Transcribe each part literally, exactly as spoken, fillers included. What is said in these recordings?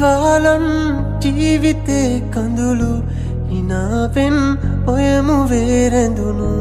නිවාලන් ජීවිතේ කඳුළු හිනාවෙන් ඔයමු වේරැඳුණු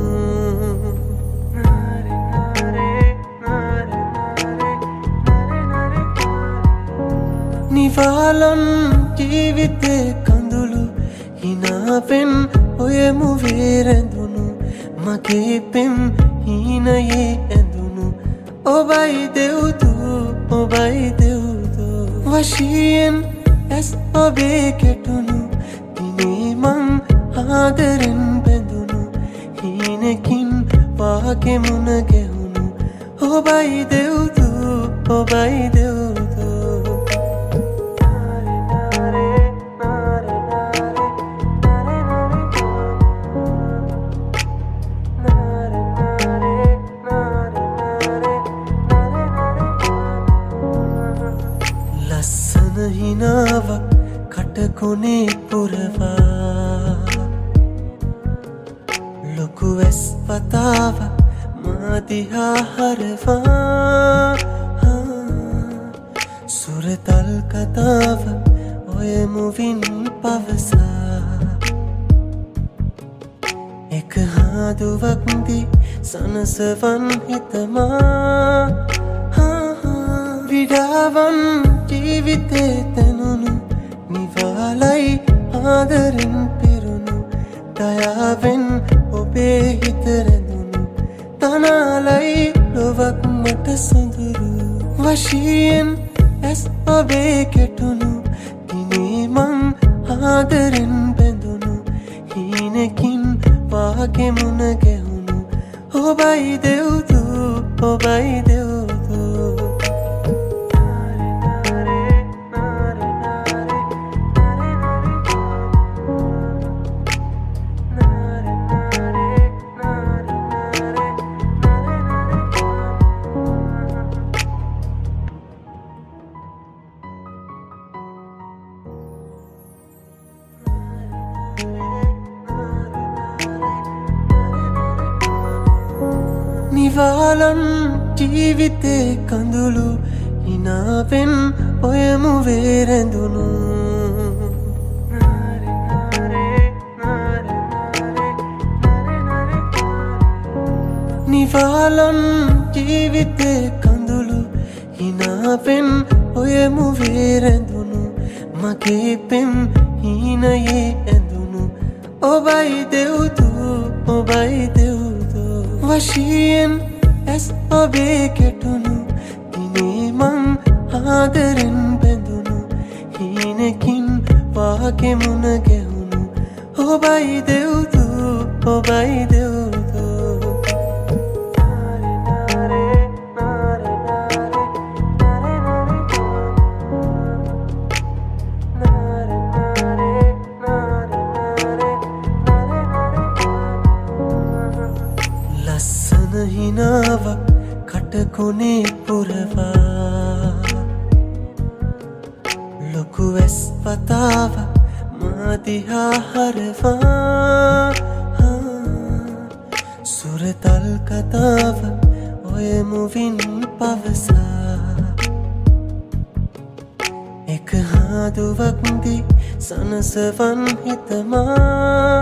නිවාලන් ජීවිතේ කඳුළු හිනාවෙන් ඔයමු වේරැඳුණු මගේ පෙම් හීනයේ ඇඳුණු ඔබයි දෙව්දු ඔබයි දෙව්දු වශයෙන් ඇස් ඔබේ කෙටුණු දිනේ මං ආදරෙන් බැඳුණු හීනකින් වාගේ මුණ ගැහුණු ඔබයි දෙව්දු ඔබයි දෙව්දු ලස්සන හිනාවක් කටකොනේ පුරවා ලොකු ඇස් වතාවක් මා දිහා හරවා සුරතල් කතාව ඔයමු වින් පවසා එක හාදුවක් දී සනසවන් හිතමා විඩාවන් ජීවිතේ තැනුණු නිවාලයි ආදරෙන් පිරුණු දයාවෙන් ඔබේ හිත රැඳුණු තනාලයි ලොවක් මට සොඳුරු වශයෙන් ඇස් ඔබේ කෙටුණු දිනේ මං ආදරෙන් බැඳුණු හීනකින් වාගේ මුණ ගැහුණු ඔබයි දෙව්දු ඔබයි දෙව්දු නිවාලන් ජීවිතේ කඳුළු හිනාවෙන් ඔයමු වේරැඳුණු නිවාලන් ජීවිතේ කඳුළු හිනාවෙන් ඔයමු වේරැඳුණු මගේ පෙම් හීනයේ ඇඳුණු ඔබයි දෙව්දු ඔබයි දෙව්දු වශයෙන් ඇස් ඔබේ කෙටුණු දිනේ මං ආදරෙන් බැඳුණු හීනකින් වාගේ මුණ ගැහුණු ඔබයි දෙව්දු ඔබයි දෙව්දු ලස්සන හිනාවක් කටකොනේ පුරවා ලොකු ඇස් වතාවක් මා දිහා හරවා සුරතල් කතාව ඔයමු වින් පවසා එක හාදුවක් දී සනසවන් හිතමා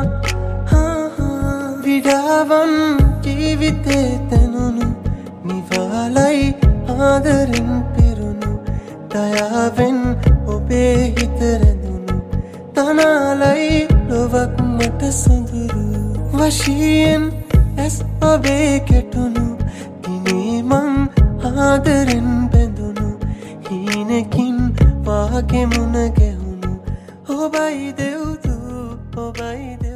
විඩාවන් ජීවිතේ තැනුණු නිවාලයි ආදරෙන් පිරුණු දයාවෙන් ඔබේ හිත රැඳුණු තනාලයි ලොවක් මට සොඳුරු වශයෙන් ඇස් ඔබේ කෙටුණු දිනේ මං ආදරෙන් බැඳුණු හීනකින් වාගේ මුණ ගැහුණු ඔබයි දෙව්දු ඔබයි දෙව්දු